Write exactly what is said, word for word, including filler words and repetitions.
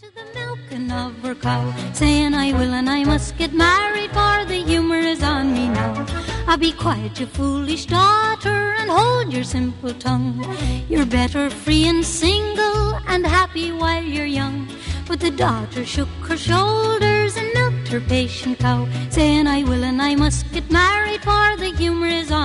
To the milking of her cow, saying I will and I must get married, for the humour is on me now. Ah, be quiet, you foolish daughter, and hold your simple tongue. You're better free and single and happy while you're young. But the daughter shook her shoulders and milked her patient cow, saying I will and I must get married, for the humour is on